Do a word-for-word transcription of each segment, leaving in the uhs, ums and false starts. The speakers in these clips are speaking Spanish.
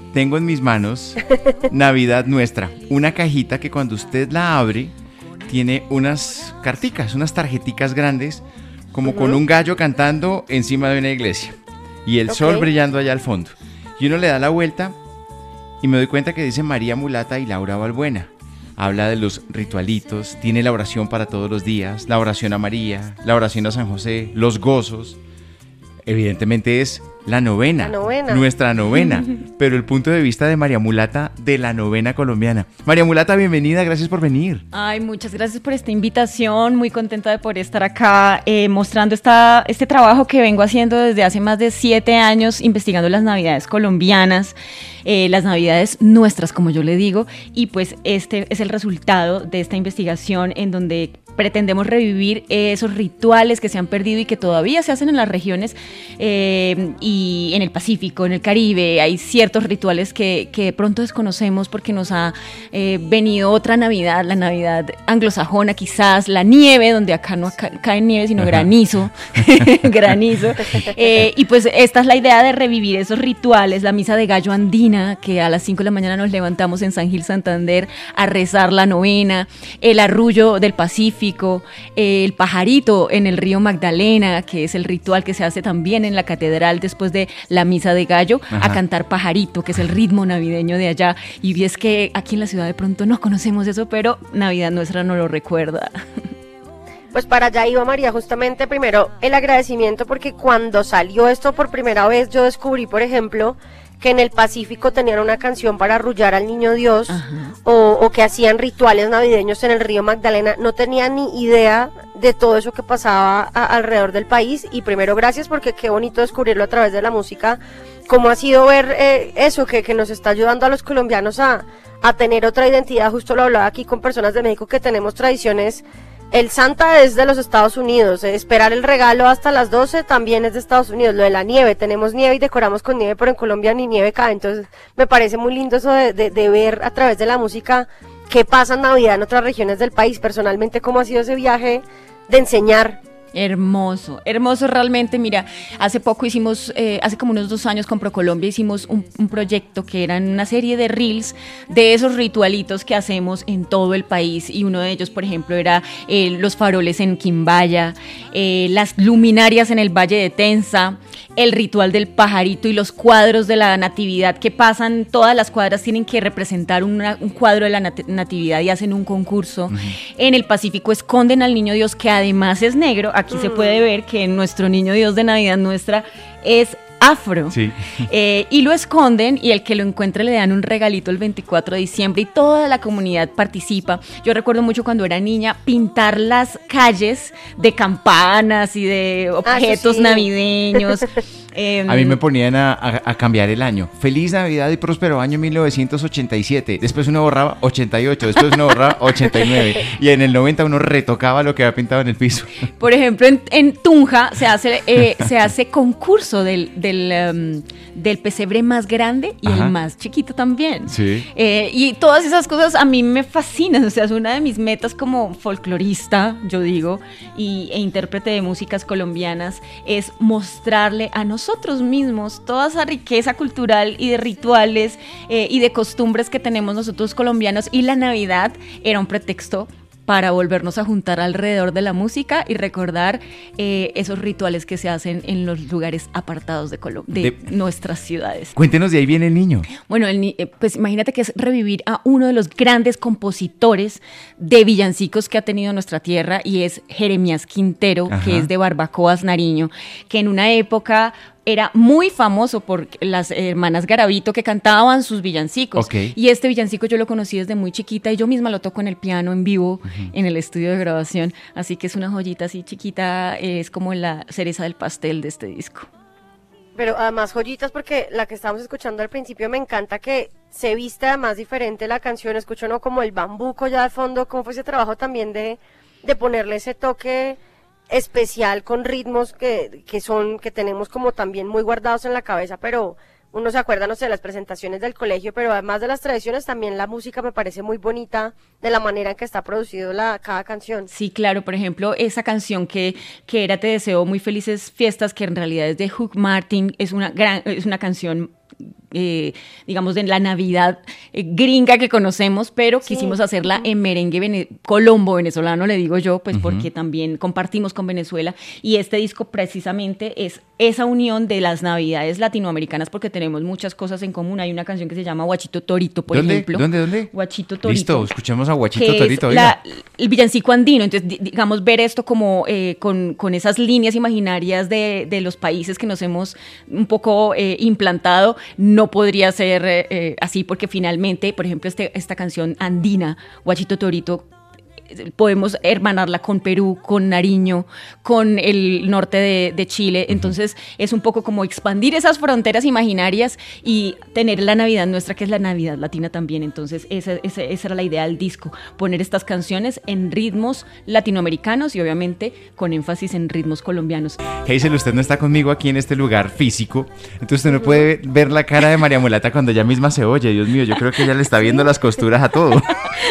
tengo en mis manos Navidad Nuestra, una cajita que cuando usted la abre tiene unas carticas, unas tarjeticas grandes, como uh-huh. con un gallo cantando encima de una iglesia y el okay. sol brillando allá al fondo. Y uno le da la vuelta y me doy cuenta que dice María Mulata y Laura Balbuena. Habla de los ritualitos, tiene la oración para todos los días, la oración a María, la oración a San José, los gozos. Evidentemente es la novena, la novena, nuestra novena, pero el punto de vista de María Mulata de la novena colombiana. María Mulata, bienvenida, gracias por venir. Ay, muchas gracias por esta invitación, muy contenta de poder estar acá eh, mostrando esta, este trabajo que vengo haciendo desde hace más de siete años, investigando las navidades colombianas, eh, las navidades nuestras, como yo le digo, y pues este es el resultado de esta investigación en donde pretendemos revivir esos rituales que se han perdido y que todavía se hacen en las regiones eh, y en el Pacífico, en el Caribe. Hay ciertos rituales que, que de pronto desconocemos porque nos ha eh, venido otra Navidad, la Navidad anglosajona quizás, la nieve, donde acá no ca- cae nieve sino Ajá. granizo, granizo. Eh, y pues esta es la idea de revivir esos rituales, la misa de gallo andina, que a las cinco de la mañana nos levantamos en San Gil Santander a rezar la novena, el arrullo del Pacífico, el pajarito en el río Magdalena, que es el ritual que se hace también en la catedral después de la misa de gallo, Ajá. a cantar pajarito, que es el ritmo navideño de allá. Y es que aquí en la ciudad de pronto no conocemos eso, pero Navidad Nuestra no lo recuerda. Pues para allá iba María, justamente primero el agradecimiento, porque cuando salió esto por primera vez yo descubrí, por ejemplo, que en el Pacífico tenían una canción para arrullar al niño Dios, o, o que hacían rituales navideños en el río Magdalena. No tenía ni idea de todo eso que pasaba a, alrededor del país, y primero gracias porque qué bonito descubrirlo a través de la música, cómo ha sido ver eh, eso que, que nos está ayudando a los colombianos a, a tener otra identidad. Justo lo hablaba aquí con personas de México que tenemos tradiciones. El Santa es de los Estados Unidos, eh, esperar el regalo hasta las doce también es de Estados Unidos. Lo de la nieve, tenemos nieve y decoramos con nieve, pero en Colombia ni nieve cae. Entonces me parece muy lindo eso de, de, de ver a través de la música qué pasa en Navidad en otras regiones del país. Personalmente, cómo ha sido ese viaje de enseñar. Hermoso, hermoso realmente. Mira, hace poco hicimos, eh, hace como unos dos años con ProColombia hicimos un, un proyecto que eran una serie de reels de esos ritualitos que hacemos en todo el país, y uno de ellos, por ejemplo, era eh, los faroles en Quimbaya, eh, las luminarias en el Valle de Tensa, el ritual del pajarito y los cuadros de la natividad que pasan. Todas las cuadras tienen que representar una, un cuadro de la nat- natividad y hacen un concurso. Uh-huh. En el Pacífico esconden al niño Dios, que además es negro. Aquí mm. se puede ver que nuestro niño Dios de Navidad Nuestra es afro, sí. eh, y lo esconden, y el que lo encuentre le dan un regalito el veinticuatro de diciembre, y toda la comunidad participa. Yo recuerdo mucho cuando era niña pintar las calles de campanas y de objetos ah, sí. navideños. Eh, a mí me ponían a, a, a cambiar el año. Feliz Navidad y próspero año mil novecientos ochenta y siete. Después uno borraba ochenta y ocho, después uno borraba ochenta y nueve. Y en el noventa uno retocaba lo que había pintado en el piso. Por ejemplo, en, en Tunja se hace, eh, se hace concurso del, del, um, del pesebre más grande y Ajá. el más chiquito también. Sí. Eh, y todas esas cosas a mí me fascinan. O sea, es una de mis metas como folclorista, yo digo, y, e intérprete de músicas colombianas, es mostrarle a nosotros nosotros mismos toda esa riqueza cultural y de rituales eh, y de costumbres que tenemos nosotros colombianos, y la Navidad era un pretexto para volvernos a juntar alrededor de la música y recordar eh, esos rituales que se hacen en los lugares apartados de, Colo- de, de nuestras ciudades. Cuéntenos, de ahí viene el niño. Bueno, el ni- eh, pues imagínate que es revivir a uno de los grandes compositores de villancicos que ha tenido nuestra tierra, y es Jeremías Quintero, Ajá. que es de Barbacoas, Nariño, que en una época era muy famoso por las hermanas Garavito, que cantaban sus villancicos. Okay. Y este villancico yo lo conocí desde muy chiquita, y yo misma lo toco en el piano en vivo, uh-huh. en el estudio de grabación. Así que es una joyita así chiquita, es como la cereza del pastel de este disco. Pero además joyitas, porque la que estábamos escuchando al principio me encanta que se viste además diferente la canción. Escucho no como el bambuco ya de fondo. ¿Cómo fue ese trabajo también de, de ponerle ese toque especial con ritmos que, que son, que tenemos como también muy guardados en la cabeza, pero uno se acuerda, no sé, de las presentaciones del colegio, pero además de las tradiciones, también la música me parece muy bonita de la manera en que está producido la, cada canción. Sí, claro, por ejemplo, esa canción que, que era Te deseo muy felices fiestas, que en realidad es de Hugh Martin, es una gran, es una canción Eh, digamos, en la Navidad eh, gringa que conocemos, pero sí. quisimos hacerla en merengue vene- colombo venezolano, le digo yo, pues uh-huh. porque también compartimos con Venezuela, y este disco precisamente es esa unión de las Navidades latinoamericanas, porque tenemos muchas cosas en común. Hay una canción que se llama Guachito Torito, por ¿Dónde? ejemplo. ¿Dónde, dónde? Guachito Torito. Listo, escuchemos a Guachito que Torito. Es la, el villancico andino, entonces digamos ver esto como eh, con, con esas líneas imaginarias de, de los países que nos hemos un poco eh, implantado. No podría ser eh, así, porque finalmente, por ejemplo, este, esta canción andina, Guachito Torito, podemos hermanarla con Perú, con Nariño, con el norte de, de Chile. Entonces es un poco como expandir esas fronteras imaginarias y tener la Navidad nuestra, que es la Navidad latina también. Entonces esa, esa, esa era la idea del disco, poner estas canciones en ritmos latinoamericanos y obviamente con énfasis en ritmos colombianos. Hazel, usted no está conmigo aquí en este lugar físico, entonces usted no puede ver la cara de María Mulata cuando ella misma se oye. Dios mío, yo creo que ella le está viendo las costuras a todo.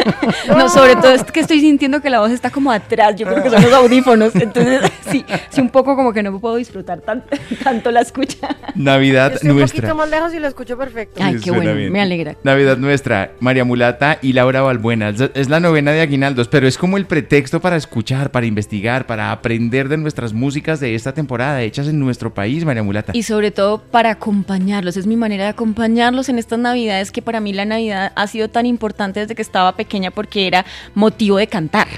No, sobre todo es que estoy sintiendo que la voz está como atrás, yo creo que son los audífonos, entonces sí, sí un poco como que no puedo disfrutar tan, tanto la escucha. Navidad yo estoy nuestra. un poquito más lejos y lo escucho perfecto. Ay, qué bueno, bien. Me alegra. Navidad nuestra, María Mulata y Laura Balbuena. Es la novena de Aguinaldos, pero es como el pretexto para escuchar, para investigar, para aprender de nuestras músicas de esta temporada, hechas en nuestro país, María Mulata. Y sobre todo para acompañarlos, es mi manera de acompañarlos en estas Navidades, que para mí la Navidad ha sido tan importante desde que estaba pequeña, porque era motivo de cantar.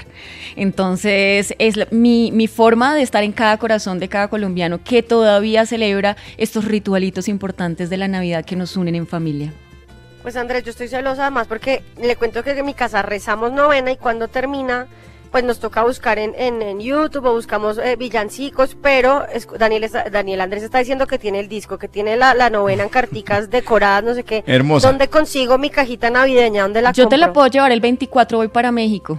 Entonces es la, mi, mi forma de estar en cada corazón de cada colombiano que todavía celebra estos ritualitos importantes de la Navidad que nos unen en familia. Pues Andrés, yo estoy celosa además porque le cuento que en mi casa rezamos novena y cuando termina pues nos toca buscar en, en, en YouTube o buscamos eh, villancicos, pero es, Daniel, está, Daniel Andrés está diciendo que tiene el disco, que tiene la, la novena en carticas decoradas, no sé qué. Hermosa. ¿Dónde consigo mi cajita navideña? ¿Dónde la Yo compro? te la puedo llevar el veinticuatro, voy para México.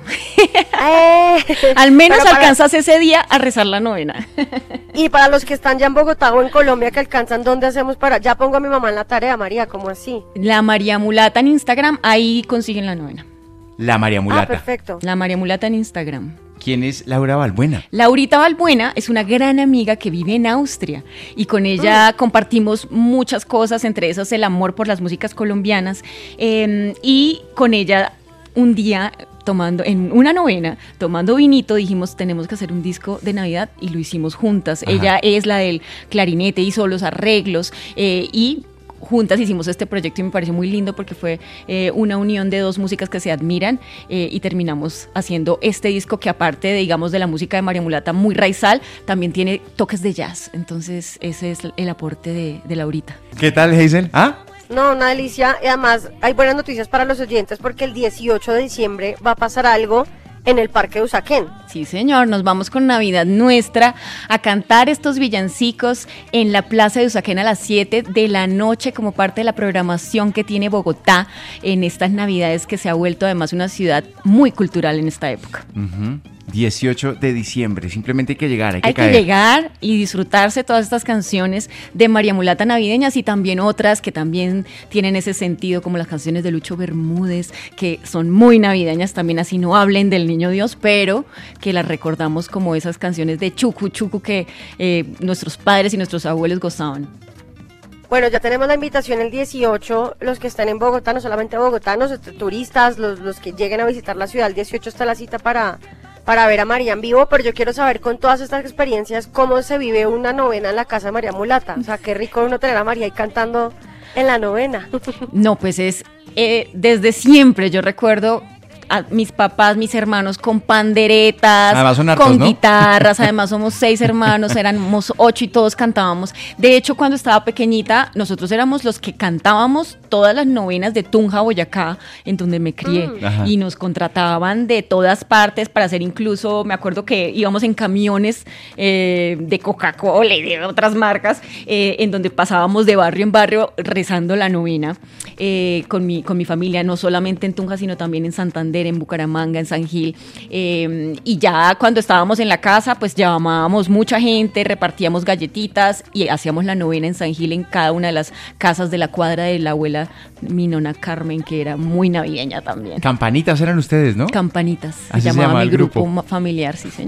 Eh, Al menos para... alcanzas ese día a rezar la novena. Y para los que están ya en Bogotá o en Colombia que alcanzan, ¿dónde hacemos para...? Ya pongo a mi mamá en la tarea, María, ¿cómo así? La María Mulata en Instagram, ahí consiguen la novena. La María Mulata. Ah, perfecto. La María Mulata en Instagram. ¿Quién es Laura Balbuena? Laurita Balbuena es una gran amiga que vive en Austria y con ella mm. compartimos muchas cosas, entre esas el amor por las músicas colombianas, eh, y con ella un día tomando, en una novena, tomando vinito, dijimos tenemos que hacer un disco de Navidad y lo hicimos juntas. Ajá. Ella es la del clarinete, hizo los arreglos eh, y juntas hicimos este proyecto y me pareció muy lindo porque fue eh, una unión de dos músicas que se admiran eh, y terminamos haciendo este disco que, aparte de, digamos, de la música de María Mulata muy raizal, también tiene toques de jazz. Entonces ese es el aporte de, de Laurita. ¿Qué tal, Hazel? ¿Ah? No, una delicia, y además hay buenas noticias para los oyentes porque el dieciocho de diciembre va a pasar algo en el Parque de Usaquén. Sí, señor, nos vamos con Navidad Nuestra a cantar estos villancicos en la Plaza de Usaquén a las siete de la noche como parte de la programación que tiene Bogotá en estas Navidades, que se ha vuelto además una ciudad muy cultural en esta época. Uh-huh. dieciocho de diciembre, simplemente hay que llegar, hay que hay caer. Hay que llegar y disfrutarse todas estas canciones de María Mulata navideñas y también otras que también tienen ese sentido, como las canciones de Lucho Bermúdez, que son muy navideñas también, así no hablen del Niño Dios, pero que las recordamos como esas canciones de Chucu Chucu que eh, nuestros padres y nuestros abuelos gozaban. Bueno, ya tenemos la invitación el dieciocho, los que están en Bogotá, no solamente bogotanos, turistas, los, los que lleguen a visitar la ciudad, el dieciocho está la cita para... para ver a María en vivo, pero yo quiero saber con todas estas experiencias cómo se vive una novena en la casa de María Mulata. O sea, qué rico uno tener a María ahí cantando en la novena. No, pues es eh, desde siempre, yo recuerdo a mis papás, mis hermanos con panderetas, además son hartos, con ¿no? guitarras, además somos seis hermanos, éramos ocho y todos cantábamos. De hecho, cuando estaba pequeñita, nosotros éramos los que cantábamos todas las novenas de Tunja, Boyacá, en donde me crié, mm. y nos contrataban de todas partes para hacer, incluso, me acuerdo que íbamos en camiones eh, de Coca-Cola y de otras marcas, eh, en donde pasábamos de barrio en barrio rezando la novena eh, con mi, con mi familia, no solamente en Tunja, sino también en Santander, en Bucaramanga, en San Gil, eh, y ya cuando estábamos en la casa, pues llamábamos mucha gente, repartíamos galletitas y hacíamos la novena en San Gil, en cada una de las casas de la cuadra de la abuela mi nona Carmen, que era muy navideña también. Campanitas eran ustedes, ¿no? Campanitas, Así se llamaba, se llamaba mi el grupo, grupo familiar, sí señor.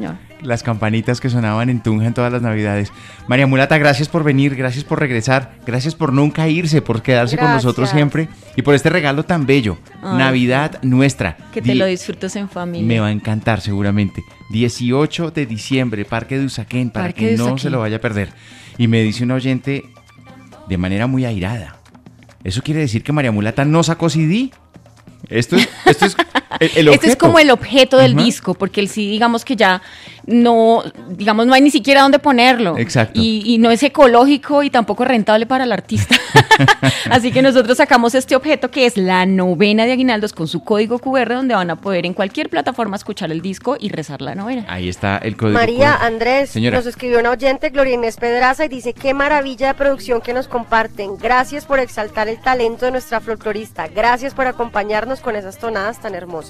las campanitas que sonaban en Tunja en todas las navidades. María Mulata, gracias por venir, gracias por regresar, gracias por nunca irse, por quedarse Gracias. con nosotros siempre y por este regalo tan bello. Ay, Navidad nuestra. Que te Di- lo disfrutes en familia. Me va a encantar seguramente. dieciocho de diciembre, Parque de Usaquén, para Parque que de no Usaquén. se lo vaya a perder. Y me dice un oyente de manera muy airada. ¿Eso quiere decir que María Mulata no sacó C D? Esto es, esto es el, el Este es objeto. como el objeto del Ajá. disco, porque el sí, digamos que ya no, digamos, no hay ni siquiera dónde ponerlo. Exacto. Y, y no es ecológico y tampoco rentable para el artista. Así que nosotros sacamos este objeto que es la novena de Aguinaldos con su código Q R, donde van a poder en cualquier plataforma escuchar el disco y rezar la novena. Ahí está el código. María, Q R. Andrés, Señora. nos escribió una oyente, Gloria Inés Pedraza, y dice, qué maravilla de producción que nos comparten. Gracias por exaltar el talento de nuestra folclorista. Gracias por acompañarnos con esas tonadas tan hermosas.